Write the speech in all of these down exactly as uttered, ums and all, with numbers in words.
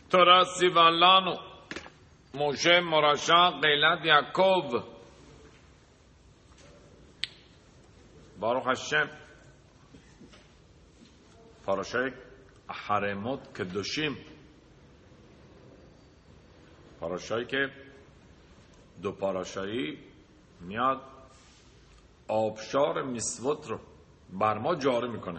תורה ציווה לנו משה מורשה קהילת יעקב. ברוך השם. פרשת החרמות קדושים, پاراشایی که دو پاراشایی میاد آبشار میسوت رو بر ما جاری میکنه.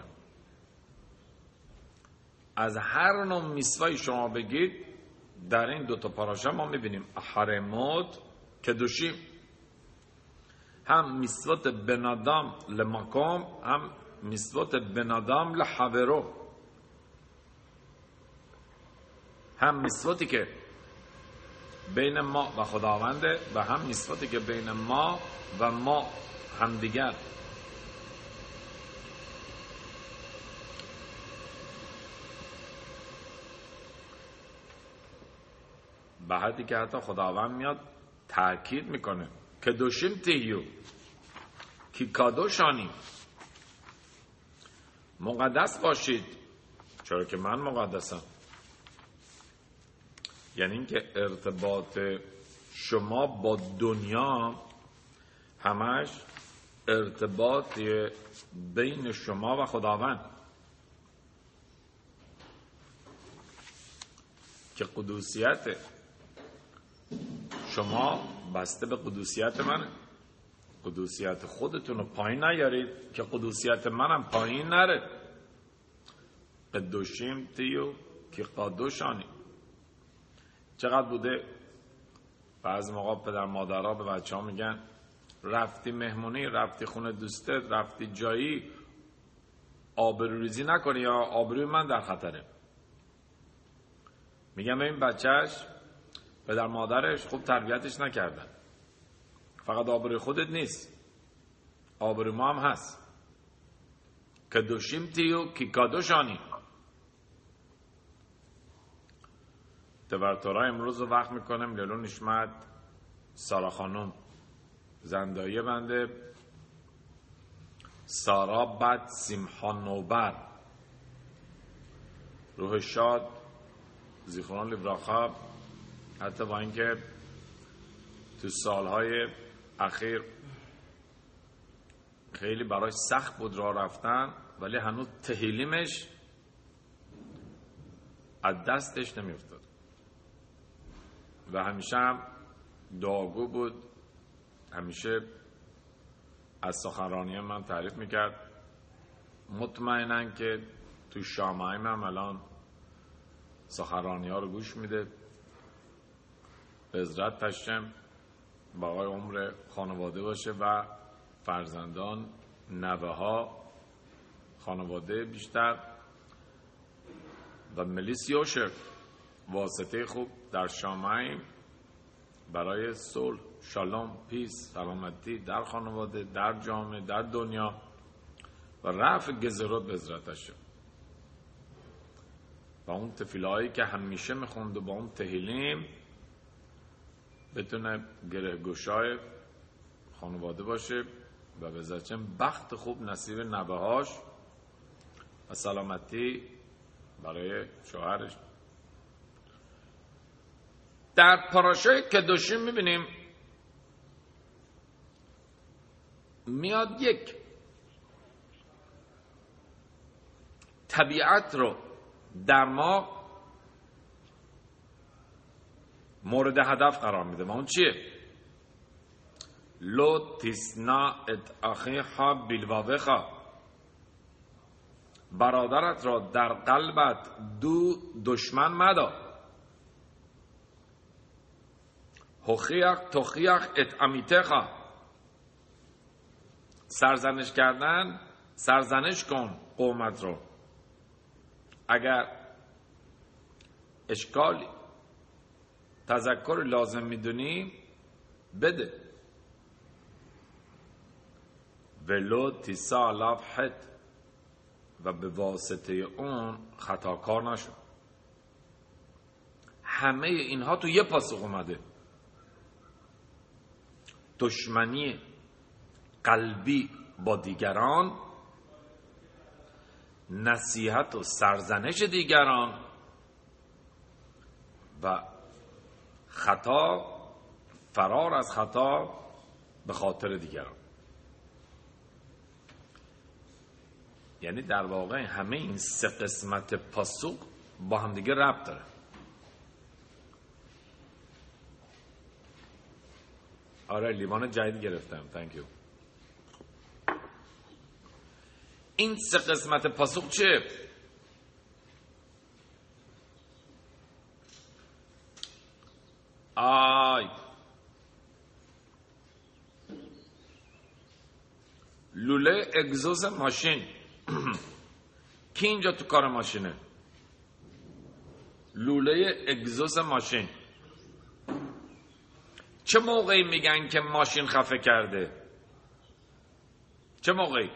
از هر نوع میسوایی شما بگید در این دو تا پاراشا ما میبینیم حرمات کدوشیم، هم میسوت بنادام لمقام، هم میسوت بنادام لحبرو، هم میسوتی که بین ما و خداونده و هم میسوتی که بین ما و ما همدیگر. به حدی که حتی خداوند میاد تأکید میکنه که دوشیم تیو کی کادوشانی، مقدس باشید چرا که من مقدسم. یعنی اینکه ارتباط شما با دنیا همش ارتباط بین شما و خداوند که قدوسیت شما بسته به قدوسیت منه. قدوسیت خودتون رو پایین نیارید که قدوسیت منم پایین نره. قدوشیم تیو که قادوشانی. چقدر بوده بعض موقع پدر مادرها به بچه ها میگن رفتی مهمونی، رفتی خونه دوستت، رفتی جایی آبروریزی نکنی یا آبروی من در خطره. میگم این بچهش پدر مادرش خوب تربیتش نکردن. فقط آبروی خودت نیست، آبروی ما هم هست. که دوشیم تیو کی کادوشانی. تورتورا امروز رو وقت میکنم لیلو نشمت سارا خانم زندایی بنده سارا بد سیمحان نوبر روح شاد زیخران لیبراخا. حتی با اینکه تو سالهای اخیر خیلی براش سخت بود راه رفتن، ولی هنوز تهیلیمش از دستش نمیافتاد و همیشه هم دعاگو بود. همیشه از سخنرانی من تعریف میکرد. مطمئنن که تو شامعیم هم الان سخنرانی ها رو گوش میده. به عزرت تشم بقای عمر خانواده باشه و فرزندان، نوه ها، خانواده بیشتر و ملیس یوشر واسطه خوب در شامعیم برای صلح، شالوم، پیس، سلامتی در خانواده، در جامعه، در دنیا و رفع گزرات به عزرتش. و اون تفیلهایی که همیشه میخوند و با اون تهیلیم بتونه گره گشای خانواده باشه و به عزرتشم بخت خوب نصیب نوه‌هاش و سلامتی برای شوهرش. در پاراشای کدوشیم میبینیم میاد یک طبیعت رو در ما مورد هدف قرار میده و اون چیه؟ لو تیسنا ات اخیها بیلواوخا. برادرت را در قلبت دو دشمن مدا. هخیخ تخیخ ات امیتخا. سرزنش کردن، سرزنش کن قومت رو. اگر اشکالی تذکر لازم میدونی بده. ولو تیسا علاف حد. و به واسطه اون خطاکار نشو. همه اینها تو یه پاسخ اومده. دشمنی قلبی با دیگران، نصیحت و سرزنش دیگران و خطا، فرار از خطا به خاطر دیگران. یعنی در واقع همه این سه قسمت پاسخ با هم دیگه ربط داره. آره لیوان جدید گرفتم. thank you. این سه قسمت پاسخ چه؟ آی لوله اگزوز ماشین. کی اینجا تو کار ماشینه؟ لوله اگزوز ماشین. چه موقعی میگن که ماشین خفه کرده؟ چه موقعی؟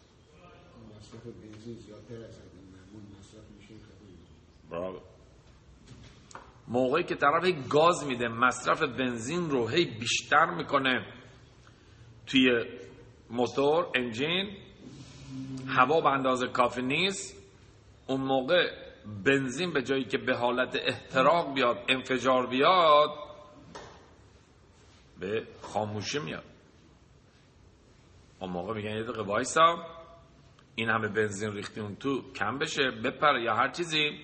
برافو. موقعی که طرف گاز میده مصرف بنزین رو هی بیشتر میکنه توی موتور انجین، هوا به اندازه کافی نیست، اون موقع بنزین به جایی که به حالت احتراق بیاد، انفجار بیاد، به خاموشی میاد. اون موقع میگن یه دقیقه وایسا، این همه بنزین ریختی اون تو، کم بشه، بپره یا هر چیزی.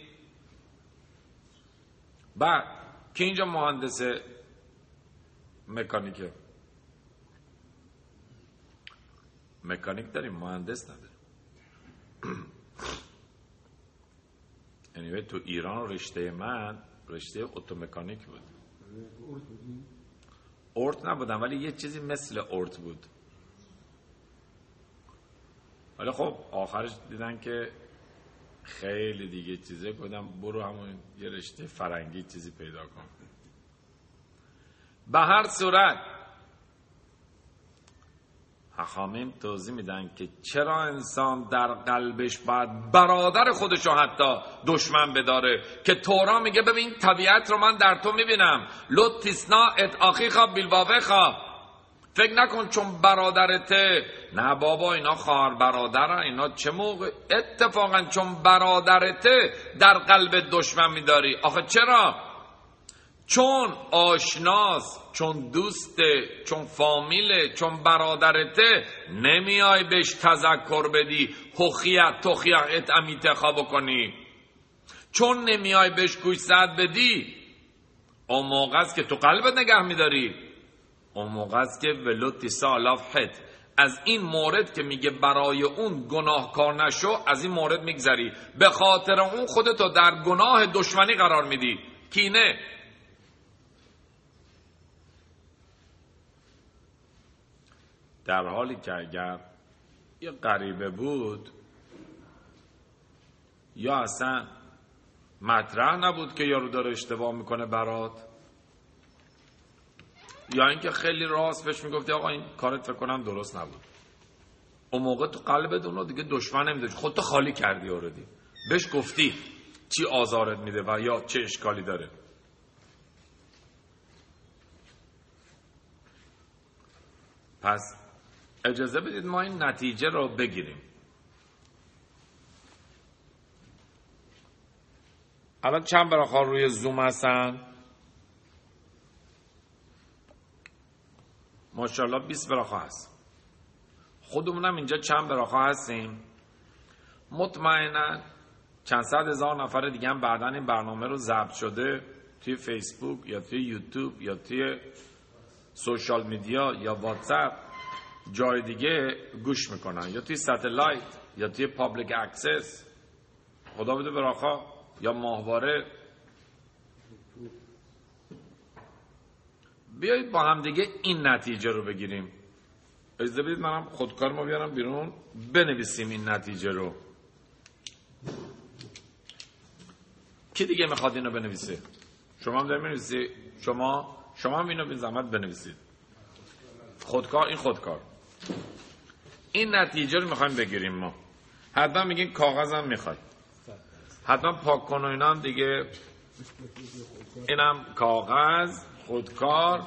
بعد که اینجا مهندس مکانیکه، مکانیک داریم، مهندس نداریم. anyway, تو ایران رشته من رشته اتومکانیک بود. ارت نبودم ولی یه چیزی مثل ارت بود. ولی خب آخرش دیدن که خیلی دیگه چیزه، گفتم برو همون یه رشته فرنگی چیزی پیدا کن. به هر صورت حکامین توضیح میدن که چرا انسان در قلبش باید برادر خودشو حتی دشمن بداره، که تورا میگه ببین طبیعت رو من در تو میبینم، لطیسنا ات آخیخا بیلواوخا، فکر نکن چون برادرته. نه بابا اینا خواهر برادرن، اینا چه موقع اتفاقا چون برادرته در قلب دشمن میداری. آخه چرا؟ چون آشناست، چون دوسته، چون فامیله، چون برادرته، نمیای بهش تذکر بدی، حخیت تخیت امیتخا بکنی. چون نمیای بهش گوشزد بدی، اون موقع است که تو قلبت نگه میداری. اون موقع است که ولوتی سالاف حت، از این مورد که میگه برای اون گناهکار نشو، از این مورد میگذری، به خاطر اون خودتو در گناه دشمنی قرار میدی. کینه. در حالی که اگر یه غریبه بود یا اصلا مطرح نبود که یارو داره اشتباه میکنه برات، یا اینکه خیلی راست بهش میگفتی آقا این کارت فکر کنم درست نبود، اون موقع تو قلبت اونو دیگه دشمن نمیداری، خودتو خالی کردی اوردی، بهش گفتی چی آزارت میده و یا چه اشکالی داره. پس اجازه بدید ما این نتیجه رو بگیریم. الان چند براخار روی زوم هستن؟ ماشاءالله بیست براخا هست. خودمونم اینجا چند براخا هستیم. مطمئنا چند صد هزار نفر دیگه هم بعداً این برنامه رو ضبط شده توی فیسبوک یا توی یوتیوب یا توی سوشال میدیا یا واتساپ جای دیگه گوش میکنن، یا توی ستلایت یا توی پابلیک اکسس، خدا بده براخا، یا ماهواره. بیایید با هم دیگه این نتیجه رو بگیریم. اجازه بدید منم خودکارمو بیارم بیرون بنویسیم این نتیجه رو. کی دیگه میخواد اینو بنویسه؟ شما هم دارید بنویسی؟ شما شما هم اینو به زحمت بنویسید. خودکار، این خودکار. این نتیجه رو میخوایم بگیریم ما. حتما میگین کاغذم میخواد. حتما پاک کن و اینا هم دیگه. اینم کاغذ، خودکار.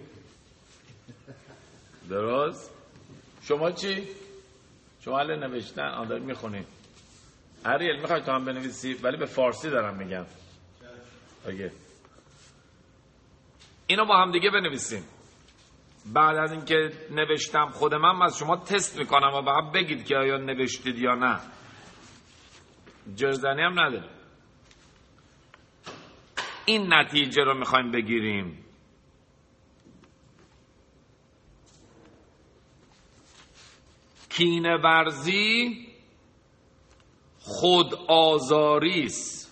درست؟ شما چی؟ شما حالا نوشتن آن دارید میخونید. اریل میخوای تو هم بنویسی؟ ولی به فارسی دارم میگم. اوکی. اینو با هم دیگه بنویسیم. بعد از اینکه نوشتم خود من از شما تست میکنم و بعد بگید که آیا نوشتید یا نه. جرزنی هم نداره. این نتیجه رو میخوایم بگیریم. کینه ورزی خود آزاری است.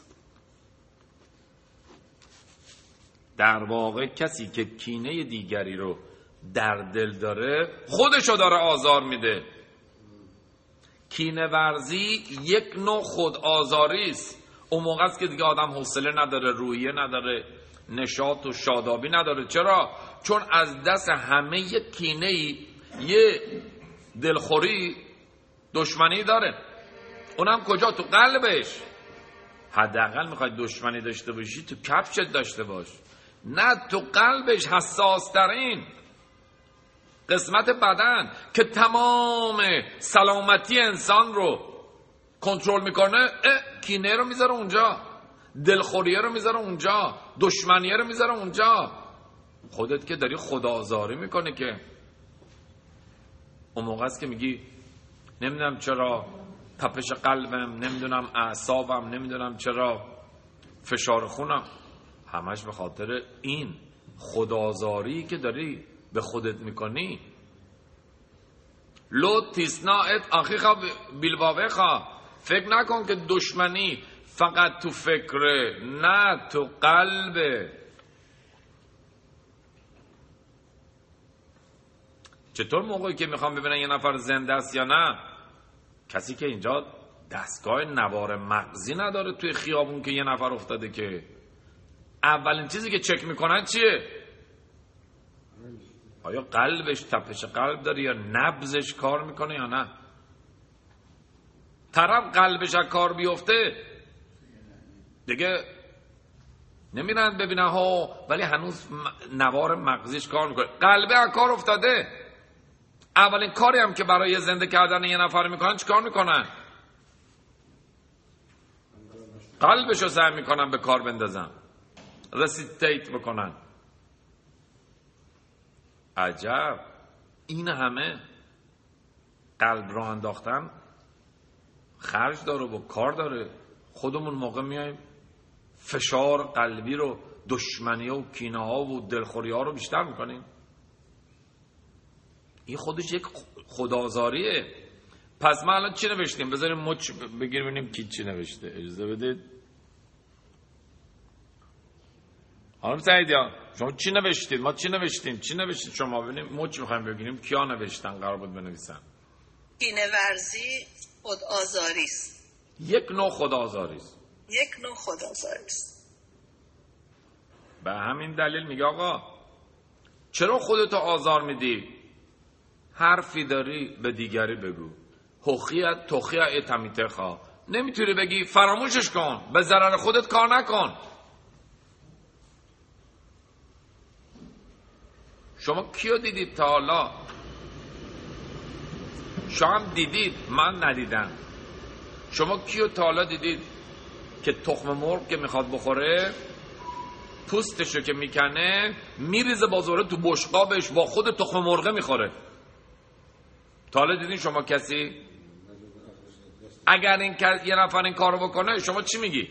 در واقع کسی که کینه دیگری رو در دل داره خودشو داره آزار میده. کینه ورزی یک نوع خود آزاری است. اون موقع است که دیگه آدم حوصله نداره، روحیه نداره، نشاط و شادابی نداره. چرا؟ چون از دست همه یک کینه یه دلخوری دشمنی داره. اونم کجا؟ تو قلبش. حداقل میخوای دشمنی داشته باشی تو کفشت داشته باش، نه تو قلبش. حساس ترین قسمت بدن که تمام سلامتی انسان رو کنترل میکنه، کینه رو میذاره اونجا، دلخوریه رو میذاره اونجا، دشمنیه رو میذاره اونجا. خودت که داری خودآزاری میکنه که اون موقع است که میگی نمیدونم چرا تپش قلبم، نمیدونم اعصابم، نمیدونم چرا فشار خونم. همش به خاطر این خودآزاری که داری به خودت میکنی. لو تیسناعت آخیخا بیلواوخا. فکر نکن که دشمنی فقط تو فکره، نه تو قلبه. چطور موقعی که میخوام ببینن یه نفر زنده است یا نه؟ کسی که اینجا دستگاه نوار مغزی نداره توی خیابون که یه نفر افتاده، که اولین چیزی که چک میکنن چیه؟ آیا قلبش تپش قلب داره یا نبضش کار میکنه یا نه؟ طرف قلبش از کار بیفته دیگه نمیرن ببینن ها، ولی هنوز نوار مغزیش کار میکنه. قلبه از کار افتاده. اولین کاری هم که برای زنده کردن یه نفر میکنن چی کار میکنن؟ قلبشو سعی میکنن به کار بندازن، رسیتیت بکنن. عجب، این همه قلب رو انداختن خرج داره و کار داره. خودمون موقع میایم فشار قلبی رو، دشمنی و کینه ها و دلخوری ها رو بیشتر میکنیم. این خودش یک خودآزاریه. پس ما الان چی نوشتیم؟ بذاریم مچ بگیر ببینیم کی چی نوشته. اجازه بدید. خانم سعیدیان شما چی نوشتید؟ ما چی نوشتیم؟ چی نوشتید شما؟ ببینیم مچ میخوایم بگیریم کیا نوشتن قرار بود بنویسن. کینه ورزی خودآزاری است. یک نوع خودآزاری است. یک نوع خودآزاری است. به همین دلیل میگه آقا چرا خودتو آزار میدی؟ حرفی داری به دیگری بگو. حقیقت توخیه اتمیته خواه. نمیتونی بگی فراموشش کن، به ضرر خودت کار نکن. شما کیو دیدید تا حالا؟ شما هم دیدید، من ندیدم. شما کیو تا حالا دیدید که تخم مرغ که میخواد بخوره پوستشو که میکنه میریزه بازوره تو بشقابش، با خود تخم مرغه میخوره؟ تا حالا دیدین شما کسی؟ اگر این یه نفر این کارو بکنه شما چی میگی؟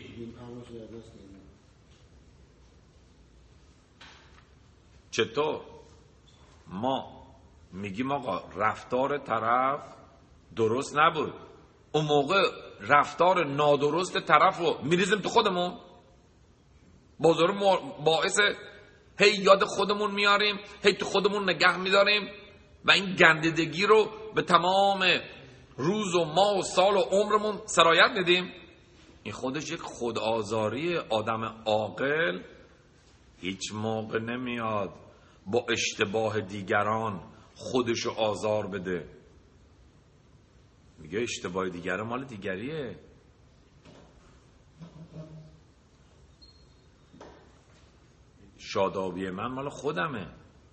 چطور؟ ما میگیم آقا رفتار طرف درست نبود، اون موقع رفتار نادرست طرف رو میریزیم تو خودمون، بازار باعث هی یاد خودمون میاریم، هی تو خودمون نگه میداریم و این گندیدگی رو به تمام روز و ماه و سال و عمرمون سرایت میدیم. این خودش یک خودآزاری. آدم عاقل هیچ موقع نمیاد با اشتباه دیگران خودشو آزار بده. میگه اشتباه دیگران مال دیگریه. شادابی من مال خودمه.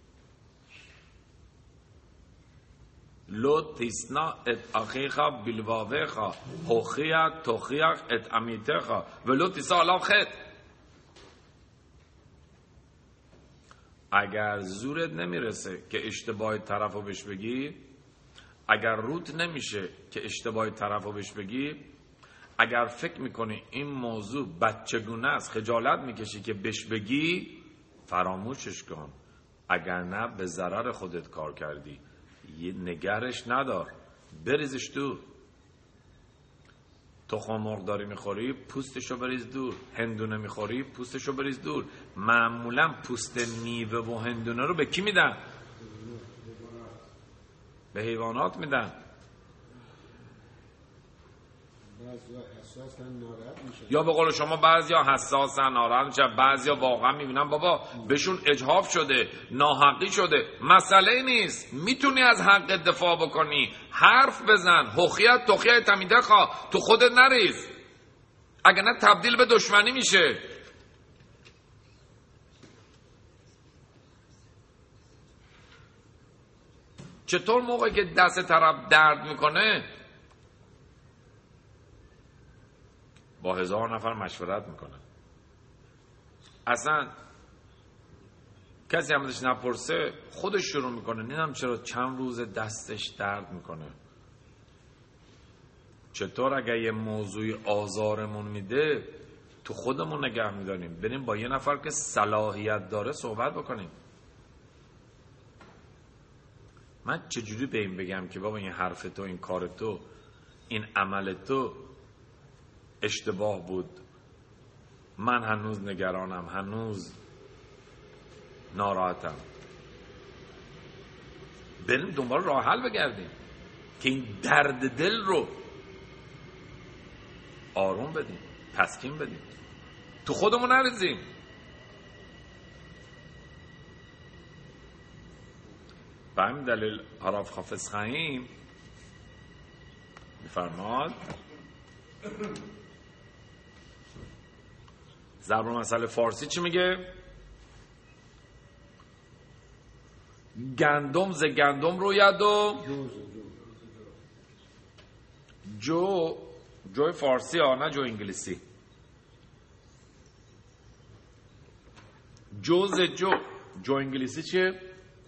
لو تیسنا ات اخیخا بیلواوخا خوخیق توخیق ات امیتخا ولو تیسا علاف خط. اگر زورت نمیرسه که اشتباه طرف رو بهش بگی، اگر روت نمیشه که اشتباه طرف رو بهش بگی، اگر فکر میکنی این موضوع بچگونه است، خجالت میکشی که بهش بگی، فراموشش کن. اگر نه به ضرر خودت کار کردی. یه نگرش ندار، بریزش دور. تخم مرغ داری میخوری، پوستشو بریز دور. هندونه میخوری، پوستشو بریز دور. معمولا پوست میوه و هندونه رو به کی میدن؟ به حیوانات میدن. یا به قول شما بعضیا حساسن، ناراحت میشن، بعضیا واقعا میبینن بابا بهشون اجحاف شده، ناحقی شده. مسئله نیست، میتونی از حق دفاع بکنی، حرف بزن، هوخیت توخیت تمیده خواه، تو خودت نریز، اگر نه تبدیل به دشمنی میشه. چطور موقعی که دست طرف درد میکنه با هزار نفر مشورت میکنه؟ اصلا کسی هم ازش نپرسه، خودش شروع میکنه. نمیدونم چرا چند روز دستش درد میکنه. چطور اگر یه موضوعی آزارمون میده تو خودمون نگه میداریم، بریم با یه نفر که صلاحیت داره صحبت بکنیم. من چجوری به این بگم که بابا این حرف تو، این کار تو، این عمل تو اشتباه بود، من هنوز نگرانم، هنوز ناراحتم. بریم دنبال راه حل بگردیم که این درد دل رو آروم بدیم، تسکین بدیم، تو خودمون نریزیم. به همین دلیل حراف حافظ خیم میفرماد ضرب المثل فارسی چی میگه؟ گندم ز گندم روید و جو جو فارسی ها، نه جو انگلیسی. جو ز جو جو انگلیسی چیه؟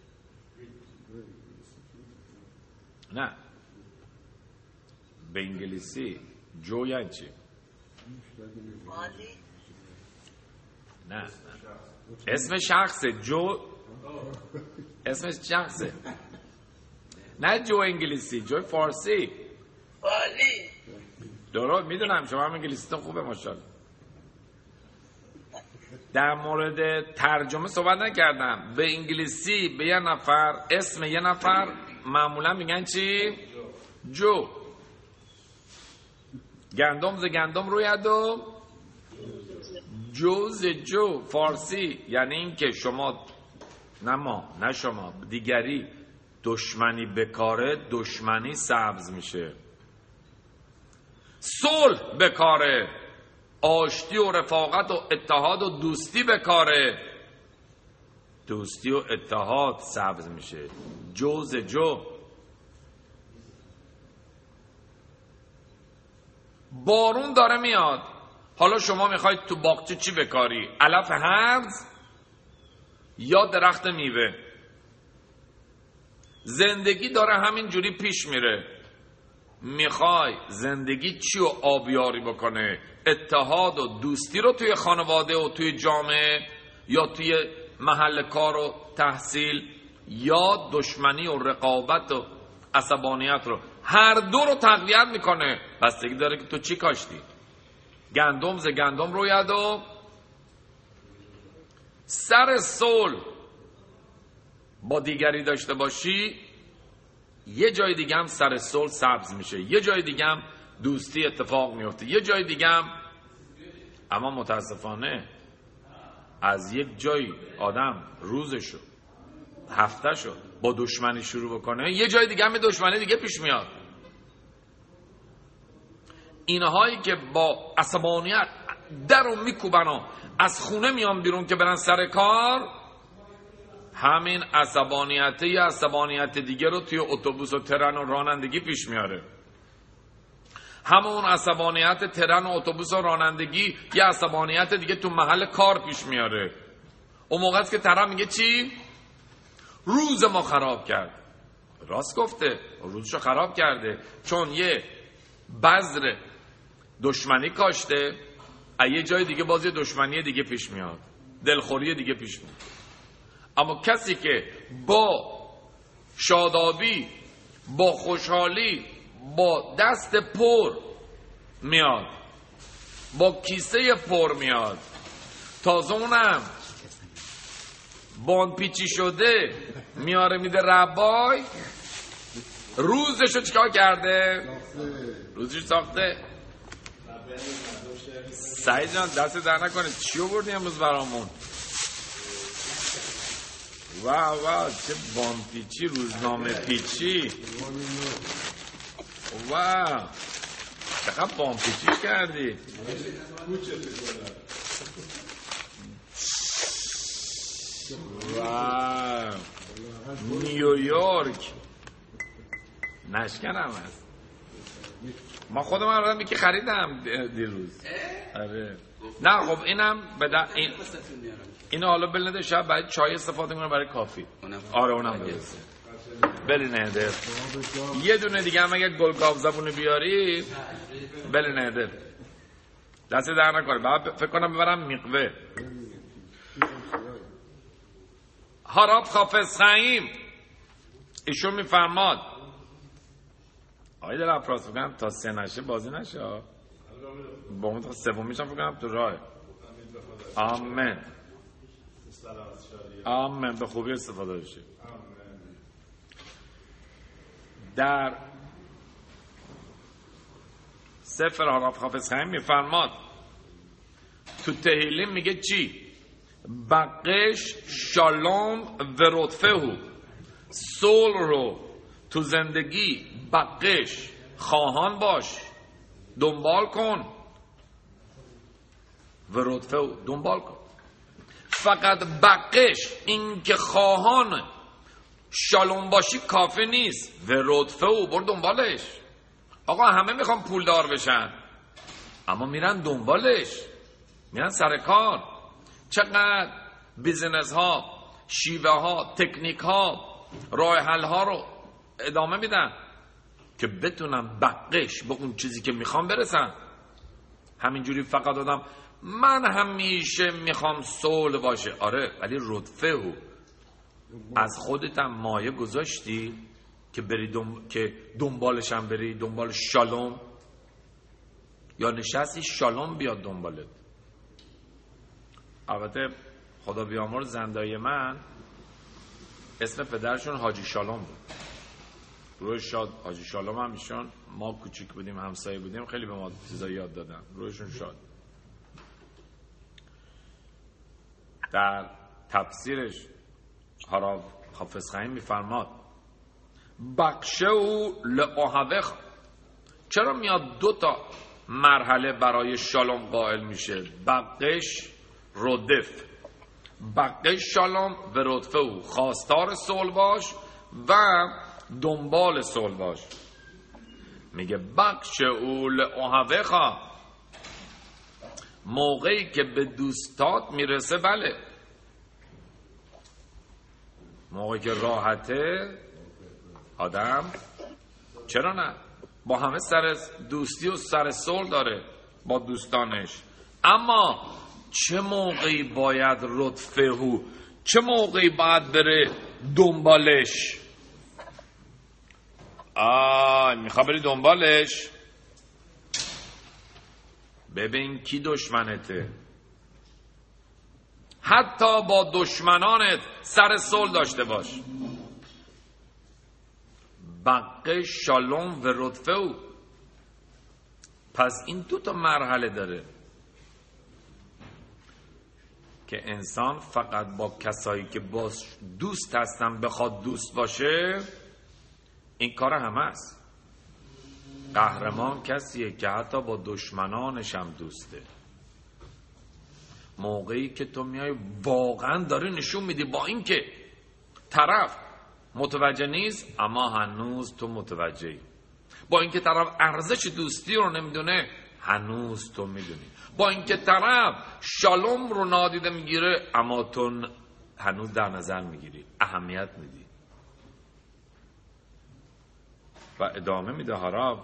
نه به انگلیسی جو یعنی چی؟ نه نه اسم شخصه. جو اسم شخصه، نه جو انگلیسی، جو فارسی. والی درست میدونم شما هم انگلیسیتون خوبه ماشاءالله. در مورد ترجمه صحبت نکردم. به انگلیسی به یه نفر، اسم یه نفر معمولا میگن چی؟ جو. گندم ز گندم روید و جو ز جو. فارسی یعنی این که شما، نه ما، نه شما، دیگری دشمنی بکاره، دشمنی سبز میشه. صلح بکاره، آشتی و رفاقت و اتحاد و دوستی بکاره، دوستی و اتحاد سبز میشه. جو ز جو. بارون داره میاد، حالا شما میخواید تو باغچه چی بکاری؟ علف هرز یا درخت میوه؟ زندگی داره همین جوری پیش میره. میخوای زندگی چی رو آبیاری بکنه؟ اتحاد و دوستی رو توی خانواده و توی جامعه یا توی محل کار و تحصیل، یا دشمنی و رقابت و عصبانیت رو؟ هر دو رو تقویت میکنه. بستگی داره که تو چی کاشتی. گندم ز گندم روید و سر صلح با دیگری داشته باشی، یه جای دیگه هم سر صلح سبز میشه، یه جای دیگه هم دوستی اتفاق میفته، یه جای دیگه هم. اما متاسفانه از یک جای آدم روزشو، هفتهشو با دشمنی شروع بکنه، یه جای دیگه هم دشمنی دیگه پیش میاد. اینهایی که با عصبانیت در رو میکوبن و از خونه میان بیرون که برن سر کار، همین عصبانیت یه عصبانیت دیگه رو توی اتوبوس و ترن و رانندگی پیش میاره. همون عصبانیت ترن و اتوبوس و رانندگی یه عصبانیت دیگه تو محل کار پیش میاره. اون موقع است که طرف میگه چی؟ روز ما خراب کرد. راست گفته، روزشو خراب کرده، چون یه بذر دشمنی کاشته، یه جای دیگه بازی دشمنی دیگه پیش میاد، دلخوری دیگه پیش میاد. اما کسی که با شادابی، با خوشحالی، با دست پر میاد، با کیسه پر میاد، تازه اونم باند پیچی شده میاره میده ربای، روزشو چیکار کرده؟ روزش ساخته. سعید جان دست در نکنه، چی آوردی امروز برامون؟ واو واو، چه باند پیچی، روزنامه پیچی، واو چقدر باند پیچیش کردی. واو، نیویورک نشکنم هست. ما خودم هم که خریدم دیروز. آره نه خب اینم بده این اینو حالا بلنده شب برای چای استفاده کنم، برای کافی. آره اونم درسته. بله نهده یه دونه دیگه هم اگه گلگاو زبونه بیاری بله نهده دست در نکنه. بعد فکر کنم ببرم میقوه. هاراب حافظ خیم ایشون میفرماد آقای در افراز بکنم تا سه نشه بازی نشه، با اون تا سومیشم فکر کنم تو راه. آمین آمین، به خوبی استفاده بشه. در سفر هاراب حافظ خیم میفرماد تو تهیلیم میگه چی؟ بقش شالوم و رتفهو، صلح رو تو زندگی بقش خواهان باش، دنبال کن، و رتفهو دنبال کن. فقط بقش این که خواهان شالوم باشی کافی نیست، و رتفهو بر دنبالش. آقا همه میخوان پولدار بشن اما میرن دنبالش، میرن سر کار. چقدر بیزنس ها، شیوه ها، تکنیک ها، راه حل ها رو ادامه میدن که بتونن بقش به اون چیزی که میخوام برسن. همینجوری فقط آدم من همیشه میخوام صلح باشه. آره ولی رتفهو از خودت هم مایه گذاشتی که بری دنب... که دنبالش هم بری، دنبال شالوم، یا نشستی شالوم بیاد دنبالت. البته خدا بیامرز زندای من اسم پدرشون حاجی شالوم بود. روی شاد حاجی شالوم هم ایشون، ما کوچیک بودیم همسایه بودیم، خیلی به ما چیزا یاد دادن. رویشون شاد. در تفسیرش هاراب حافظ خیم میفرماد بخشه او لعهوخ. چرا میاد دو تا مرحله برای شالوم قائل میشه؟ بقش ردف، بقش شالوم و رتفه او، خواستار صلح باش و دنبال صلح باش. میگه بخش او لعهوخ، موقعی که به دوستات میرسه، بله موقعی که راحته آدم، چرا نه، با همه سر دوستی و سر صلح داره با دوستانش. اما چه موقعی باید رتفهو، چه موقعی باید بره دنبالش؟ آه میخواه بری دنبالش، ببین کی دشمنته. حتی با دشمنانت سر صلح داشته باش. بقه شالوم و رتفهو. پس این دو تا مرحله داره که انسان فقط با کسایی که با دوست هستن بخواد دوست باشه، این کار همه است. قهرمان کسیه که حتی با دشمنانش هم دوسته. موقعی که تو میای واقعا داری نشون میدی با این که طرف متوجه نیست اما هنوز تو متوجهی، با این که طرف ارزش دوستی رو نمیدونه هنوز تو میدونی، با این که طرف شالوم رو نادیده میگیره اما تو هنوز در نظر میگیری، اهمیت میدی. و ادامه میده هاراب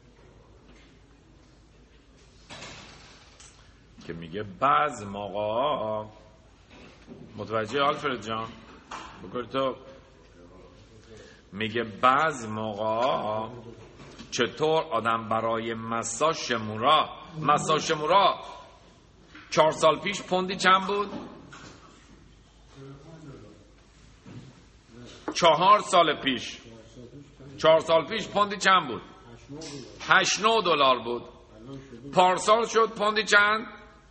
که میگه بعض موقع، متوجه آلفرد جان بگوری تو، میگه بعض موقع چطور آدم برای مسا شمورا، مسا شمورا چهار سال پیش پوندی چند بود؟ چهار سال پیش چهار سال پیش پوندی چند بود؟ هشت نو دلار بود. پارسال شد پوندی چند؟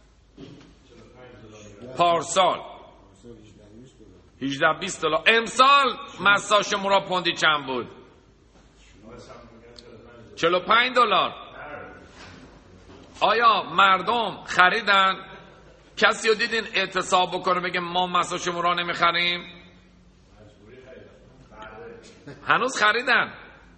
پارسال هجده بیست دلار. امسال مسا شمورا پوندی چند بود؟ چهل و پنج دلار. آیا مردم خریدن؟ کسی رو دیدین اعتصاب بکنه بگه ما مسا شمورا نمیخریم؟ هنوز خریدن.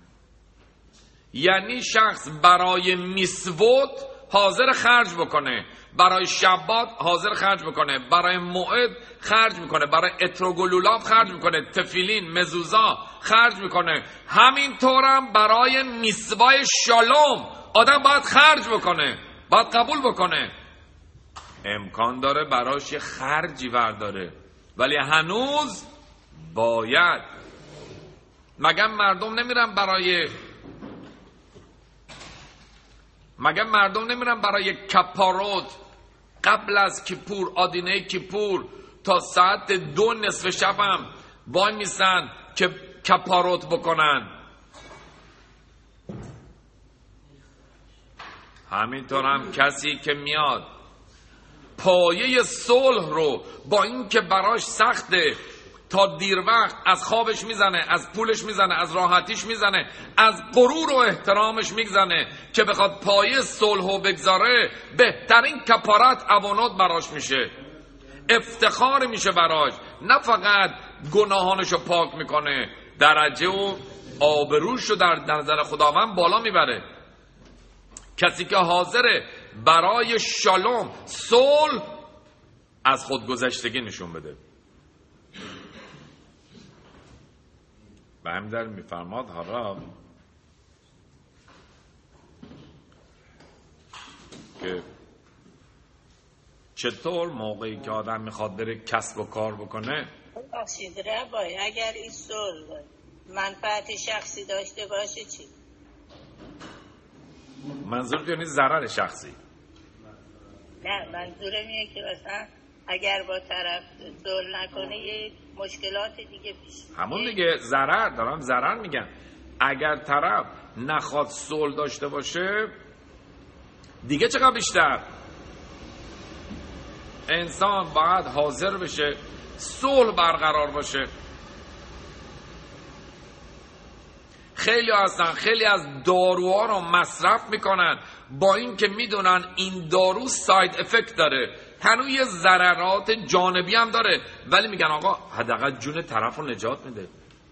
یعنی شخص برای میسوت حاضر خرج بکنه، برای شبات حاضر خرج بکنه، برای موعد خرج میکنه، برای اتروگلولاف خرج میکنه، تفیلین، مزوزا خرج میکنه. همینطورم برای میسوای شالوم آدم باید خرج بکنه، باید قبول بکنه. امکان داره براش یه خرجی برداره، ولی هنوز باید. مگه مردم نمیرن برای مگه مردم نمیرن برای کپاروت قبل از کیپور، آدینه کیپور، تا ساعت دو نصف شب هم وای میسن که کپاروت بکنن؟ همینطور هم کسی که میاد پایه صلح رو با این که براش سخته تا دیر وقت از خوابش میزنه، از پولش میزنه، از راحتیش میزنه، از غرور و احترامش میزنه که بخواد پایه صلحو بگذاره، بهترین کفارت عوانات براش میشه، افتخار میشه براش. نه فقط گناهانشو پاک میکنه، درجه و آبروشو در نظر خداوند بالا میبره. کسی که حاضره برای شالوم، صلح، از خودگذشتگی نشون بده. و همین در میفرماد هاراب که چطور موقعی که آدم میخواد بره کسب و کار بکنه، بخشید ربای اگر این صلح منفعت شخصی داشته باشه چی؟ منظور یعنی ضرر شخصی؟ نه، منظورم اینه که مثلا اگر با طرف صلح نکنه یه مشکلات دیگه پیش همون دیگه ضرر دارم، ضرر میگم. اگر طرف نخواد صلح داشته باشه دیگه چقدر بیشتر. انسان باید حاضر بشه صلح برقرار باشه. خیلی هستن خیلی از داروها رو مصرف میکنن با این که میدونن این دارو ساید افکت داره، هنوز یه ضررات جانبی هم داره، ولی میگن آقا حداقل جون طرف رو نجات میده،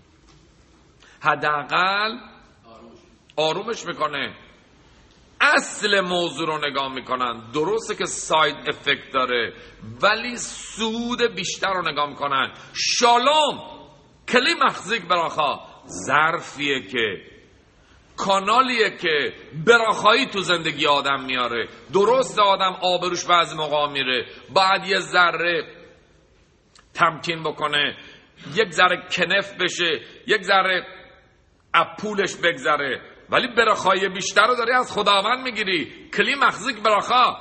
حداقل آرومش میکنه. اصل موضوع رو نگاه میکنن، درسته که ساید افکت داره ولی سود بیشتر رو نگاه میکنن. شالوم کلی مخزیک براخا، ظرفیه که کانالیه که براخایی تو زندگی آدم میاره. درست آدم آبروش بعضی موقع میره، باید یه ذره تمکین بکنه، یک ذره کنف بشه، یک ذره اپولش بگذره، ولی براخایی بیشتر رو داری از خداوند میگیری. کلی مخزیک براخا.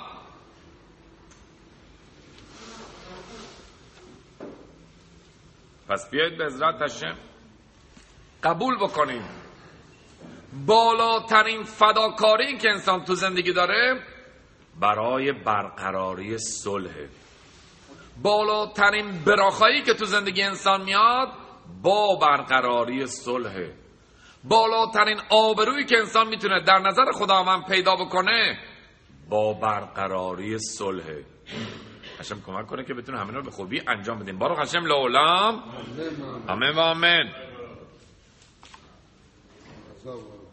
پس بیایید به عزت هشم قبول بکنیم بالاترین فداکاری که انسان تو زندگی داره برای برقراری صلح. بالاترین براخایی که تو زندگی انسان میاد با برقراری صلح. بالاترین آبرویی که انسان میتونه در نظر خداوند پیدا بکنه با برقراری صلح. هشم کمک کنه که بتونه همین رو به خوبی انجام بدیم. بارو هشم لعلام. آمین و آمین.